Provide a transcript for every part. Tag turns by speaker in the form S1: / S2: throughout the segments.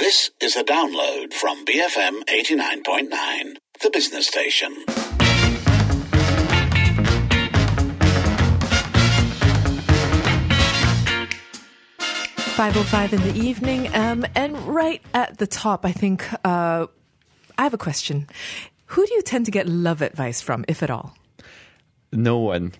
S1: This is a download from BFM 89.9, the business station.
S2: 5:05 in the evening, and right at the top, I think I have a question. Who do you tend to get love advice from, if at all?
S3: No one.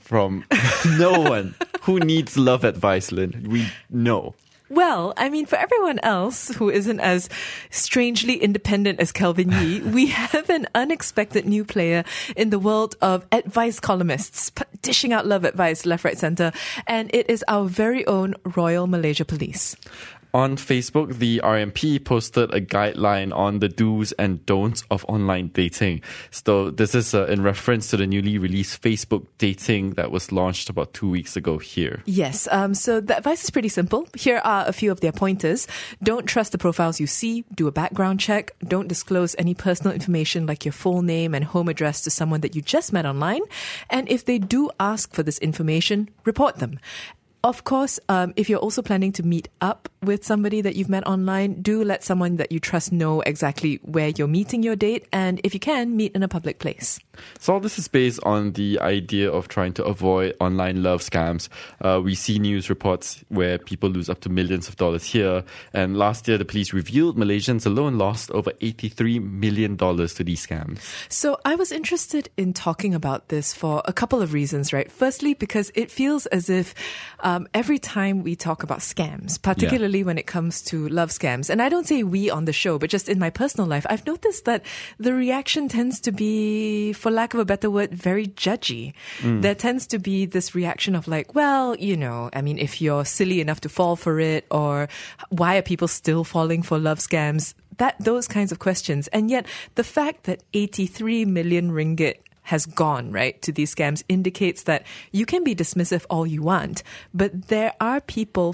S3: No one. Who needs love advice, Lynn? We know.
S2: Well, I mean, for everyone else who isn't as strangely independent as Kelvin Yee, we have an unexpected new player in the world of advice columnists, dishing out love advice left, right, centre, and it is our very own Royal Malaysia Police.
S3: On Facebook, the RMP posted a guideline on the do's and don'ts of online dating. So this is in reference to the newly released Facebook dating that was launched about 2 weeks ago here.
S2: Yes, so the advice is pretty simple. Here are a few of their pointers. Don't trust the profiles you see. Do a background check. Don't disclose any personal information like your full name and home address to someone that you just met online. And if they do ask for this information, report them. Of course, if you're also planning to meet up with somebody that you've met online, do let someone that you trust know exactly where you're meeting your date, and if you can, meet in a public place.
S3: So all this is based on the idea of trying to avoid online love scams. We see news reports where people lose up to millions of dollars here, and last year the police revealed Malaysians alone lost over $83 million to these scams.
S2: So I was interested in talking about this for a couple of reasons, right? Firstly, because it feels as if every time we talk about scams, particularly when it comes to love scams, and I don't say we on the show, but just in my personal life, I've noticed that the reaction tends to be, for lack of a better word, very judgy. There tends to be this reaction of like, well, you know, I mean, if you're silly enough to fall for it, or why are people still falling for love scams? Those kinds of questions. And yet the fact that 83 million ringgit has gone, right, to these scams indicates that you can be dismissive all you want, but there are people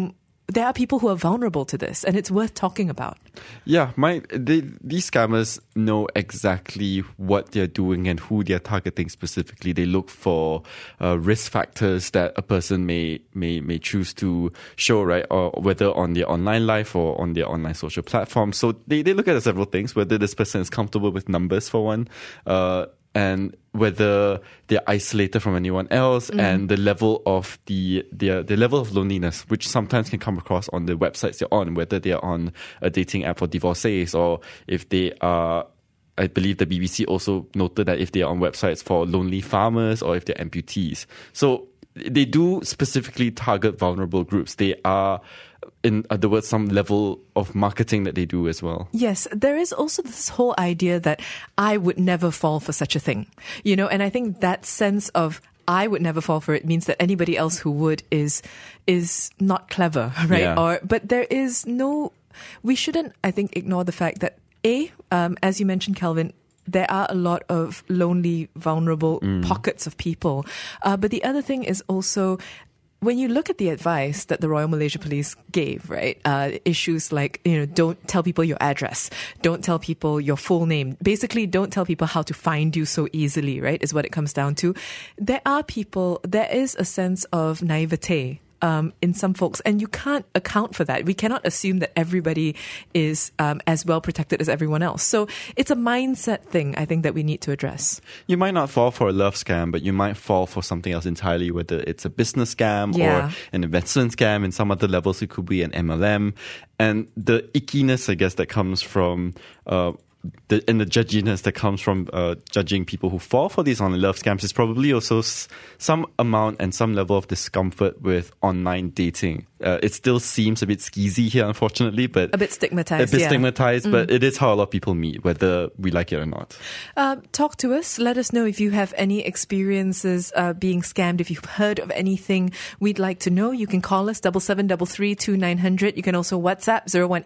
S2: who are vulnerable to this, and it's worth talking about.
S3: Yeah, these scammers know exactly what they're doing and who they're targeting specifically. They look for risk factors that a person may choose to show, right, or whether on their online life or on their online social platform. So they look at several things, whether this person is comfortable with numbers for one, and whether they're isolated from anyone else, and the level of the level of loneliness, which sometimes can come across on the websites they're on, whether they're on a dating app for divorcees, or if they are, I believe the BBC also noted that if they are on websites for lonely farmers or if they're amputees. So they do specifically target vulnerable groups. They are, in other words, some level of marketing that they do as well.
S2: Yes, there is also this whole idea that I would never fall for such a thing, you know, and I think that sense of I would never fall for it means that anybody else who would is not clever, right?
S3: Yeah.
S2: But there is we shouldn't, I think, ignore the fact that as you mentioned, Kelvin, there are a lot of lonely, vulnerable pockets of people. But the other thing is also, when you look at the advice that the Royal Malaysia Police gave, right, issues like, you know, don't tell people your address, don't tell people your full name, basically don't tell people how to find you so easily, right, is what it comes down to. There is a sense of naivete in some folks, and you can't account for that. We cannot assume that everybody is as well protected as everyone else. So it's a mindset thing, I think, that we need to address.
S3: You might not fall for a love scam, but you might fall for something else entirely, whether it's a business scam or an investment scam. In some other levels, it could be an MLM. And the ickiness, I guess, that comes from the judginess that comes from judging people who fall for these online love scams is probably also some amount and some level of discomfort with online dating. It still seems a bit skeezy here, unfortunately, but
S2: a bit stigmatized.
S3: But it is how a lot of people meet, whether we like it or not.
S2: Talk to us. Let us know if you have any experiences being scammed. If you've heard of anything, we'd like to know. You can call us 7733 2900. You can also WhatsApp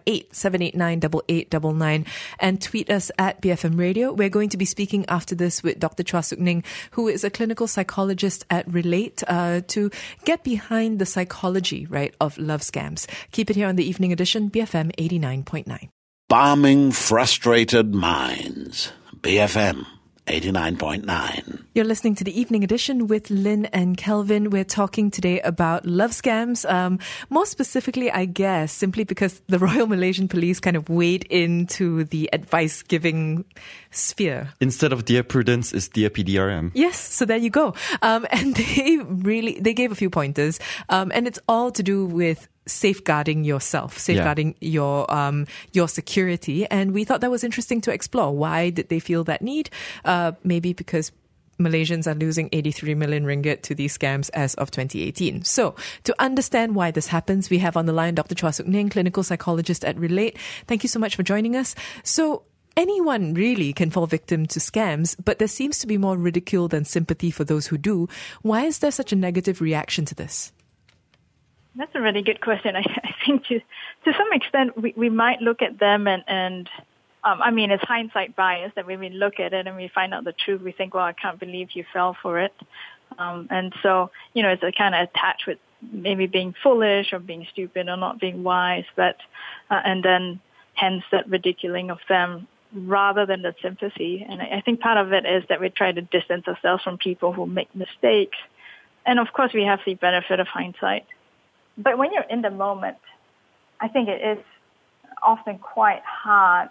S2: 018-789-8899 and tweet us at BFM Radio. We're going to be speaking after this with Dr. Chua Suk Ning, who is a clinical psychologist at Relate, to get behind the psychology, right, of love scams. Keep it here on the Evening Edition, BFM 89.9.
S1: Balming frustrated minds. BFM 89.9.
S2: You're listening to the Evening Edition with Lynn and Kelvin. We're talking today about love scams. More specifically, I guess, simply because the Royal Malaysian Police kind of wade into the advice-giving sphere.
S3: Instead of Dear Prudence, it's Dear PDRM.
S2: Yes, so there you go. And they gave a few pointers. And it's all to do with safeguarding yourself, safeguarding your security. And we thought that was interesting to explore. Why did they feel that need? Maybe because Malaysians are losing 83 million ringgit to these scams as of 2018. So, to understand why this happens, we have on the line Dr. Chua Suk Ning, clinical psychologist at Relate. Thank you so much for joining us. So, anyone really can fall victim to scams, but there seems to be more ridicule than sympathy for those who do. Why is there such a negative reaction to this?
S4: That's a really good question. I think to some extent we might look at them and I mean, it's hindsight bias that when we look at it and we find out the truth, we think, well, I can't believe you fell for it. And so, it's a kind of attached with maybe being foolish or being stupid or not being wise, but and then hence that ridiculing of them rather than the sympathy. And I think part of it is that we try to distance ourselves from people who make mistakes. And of course, we have the benefit of hindsight. But when you're in the moment, I think it is often quite hard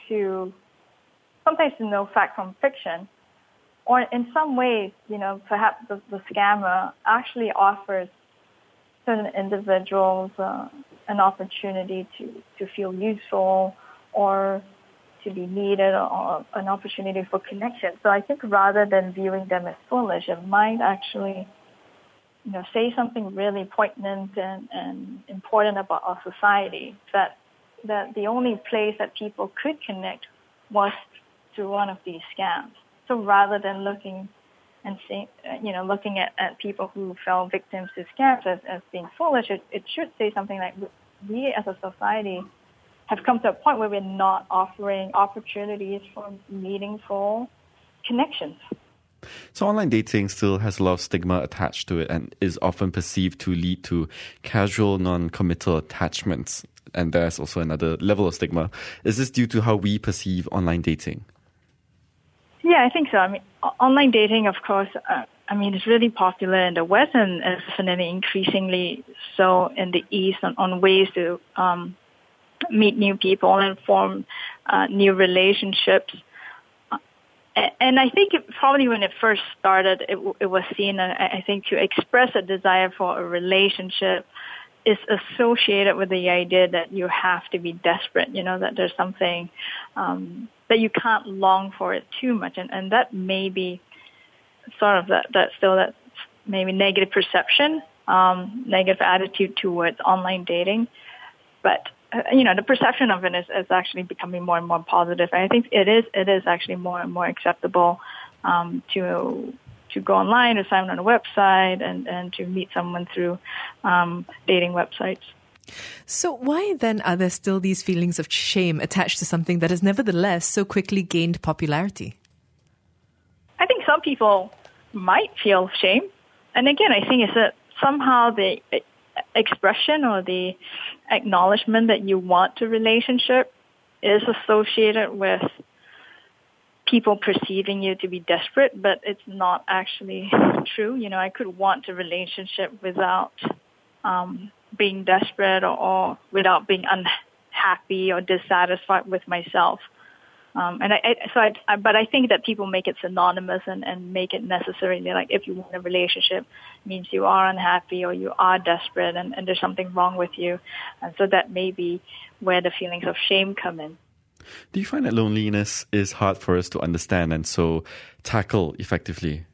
S4: sometimes to know fact from fiction. Or in some ways, perhaps the scammer actually offers certain individuals an opportunity to feel useful or to be needed or an opportunity for connection. So I think rather than viewing them as foolish, it might actually say something really poignant and important about our society, that the only place that people could connect was through one of these scams. So rather than looking and looking at people who fell victims to scams as being foolish, it should say something like, we as a society have come to a point where we're not offering opportunities for meaningful connections.
S3: So online dating still has a lot of stigma attached to it and is often perceived to lead to casual, non-committal attachments. And there's also another level of stigma. Is this due to how we perceive online dating?
S4: Yeah, I think so. I mean, online dating, of course, it's really popular in the West and definitely increasingly so in the East on ways to meet new people and form new relationships. And I think probably when it first started, it was seen, I think, to express a desire for a relationship is associated with the idea that you have to be desperate, that there's something that you can't long for it too much. And that may be sort of that maybe negative perception, negative attitude towards online dating. But the perception of it is actually becoming more and more positive. And I think it is actually more and more acceptable to go online or sign on a website and to meet someone through dating websites.
S2: So why then are there still these feelings of shame attached to something that has nevertheless so quickly gained popularity?
S4: I think some people might feel shame. And again, I think it's that somehow the expression or the acknowledgement that you want a relationship is associated with people perceiving you to be desperate, but it's not actually true. I could want a relationship without being desperate or without being unhappy or dissatisfied with myself. But I think that people make it synonymous and make it necessarily like if you want a relationship means you are unhappy or you are desperate and there's something wrong with you. And so that may be where the feelings of shame come in.
S3: Do you find that loneliness is hard for us to understand and so tackle effectively?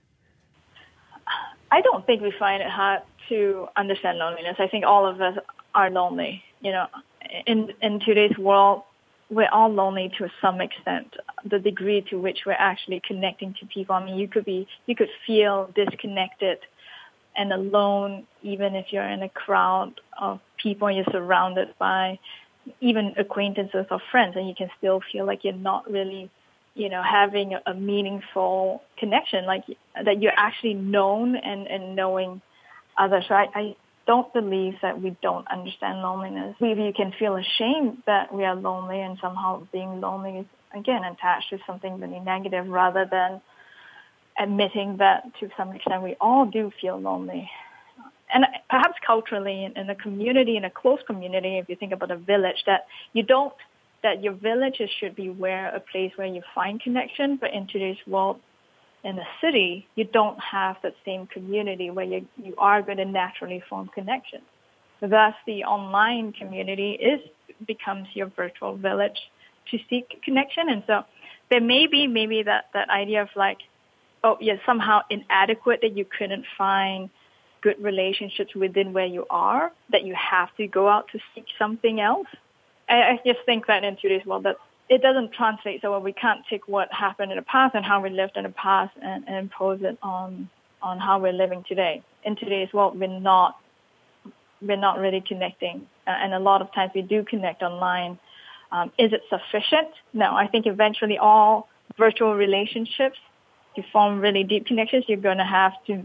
S4: I don't think we find it hard to understand loneliness. I think all of us are lonely. In today's world, we're all lonely to some extent. The degree to which we're actually connecting to people. I mean, you could feel disconnected and alone, even if you're in a crowd of people you're surrounded by, even acquaintances or friends, and you can still feel like you're not really, having a meaningful connection, like that you're actually known and knowing others. So I don't believe that we don't understand loneliness. We can feel ashamed that we are lonely, and somehow being lonely is, again, attached to something really negative, rather than admitting that to some extent we all do feel lonely. And perhaps culturally, in a community, in a close community, if you think about a village, that your villages should be a place where you find connection, but in today's world, in the city, you don't have that same community where you are going to naturally form connections. Thus, the online community becomes your virtual village to seek connection. And so there may be maybe that idea of like, oh, you're somehow inadequate, that you couldn't find good relationships within where you are, that you have to go out to seek something else. I just think that in today's world, that it doesn't translate so well. We can't take what happened in the past and how we lived in the past and impose it on how we're living today. In today's world, we're not really connecting, and a lot of times we do connect online. Is it sufficient? No. I think eventually all virtual relationships, to form really deep connections, you're going to have to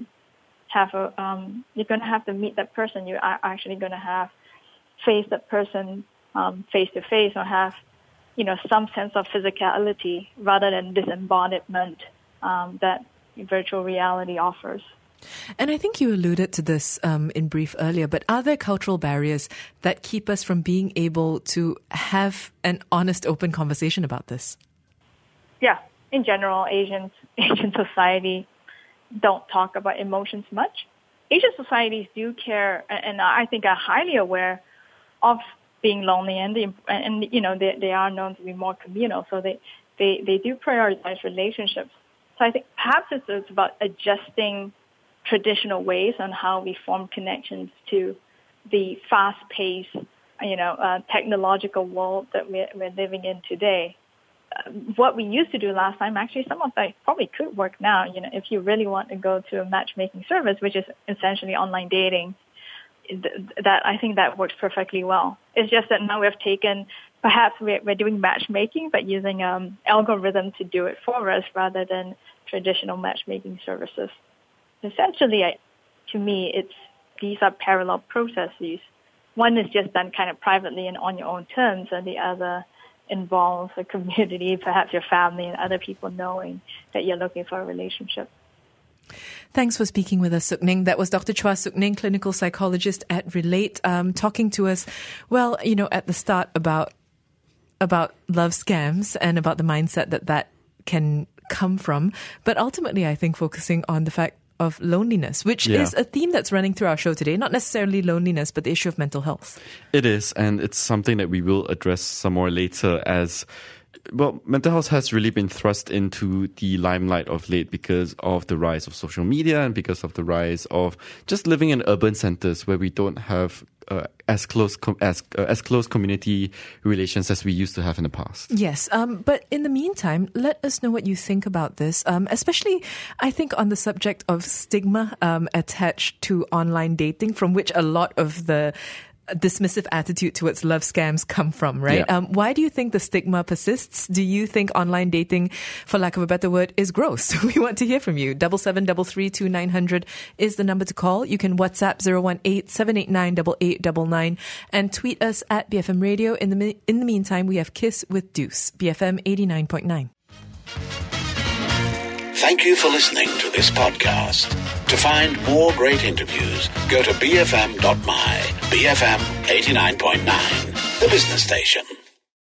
S4: meet that person. You are actually going to have face that person face to face, or have some sense of physicality rather than disembodiment that virtual reality offers.
S2: And I think you alluded to this in brief earlier, but are there cultural barriers that keep us from being able to have an honest, open conversation about this? Yeah.
S4: In general, Asian society don't talk about emotions much. Asian societies do care, and I think are highly aware of being lonely, and they are known to be more communal, so they do prioritize relationships. So I think perhaps it's about adjusting traditional ways on how we form connections to the fast-paced, technological world that we're living in today. What we used to do last time, actually, some of that probably could work now. If you really want to go to a matchmaking service, which is essentially online dating, that I think that works perfectly well. It's just that now perhaps we're doing matchmaking, but using algorithm to do it for us rather than traditional matchmaking services. Essentially, to me, these are parallel processes. One is just done kind of privately and on your own terms, and the other involves a community, perhaps your family and other people knowing that you're looking for a relationship.
S2: Thanks for speaking with us, Sook Ning. That was Dr. Chua Sook Ning, clinical psychologist at Relate, talking to us, at the start about love scams and about the mindset that can come from. But ultimately, I think focusing on the fact of loneliness, which is a theme that's running through our show today. Not necessarily loneliness, but the issue of mental health.
S3: It is, and it's something that we will address some more later as... Well, mental health has really been thrust into the limelight of late because of the rise of social media and because of the rise of just living in urban centers where we don't have as close community relations as we used to have in the past.
S2: Yes, but in the meantime, let us know what you think about this, especially, I think, on the subject of stigma attached to online dating, from which a lot of the dismissive attitude towards love scams come from, right?
S3: Yeah.
S2: Why do you think the stigma persists? Do you think online dating, for lack of a better word, is gross? We want to hear from you. 77332900 is the number to call. You can WhatsApp 018-789-8899 and tweet us at BFM Radio. In the meantime, we have Kiss with Deuce, BFM 89.9.
S1: Thank you for listening to this podcast. To find more great interviews, go to bfm.my, BFM 89.9, the business station.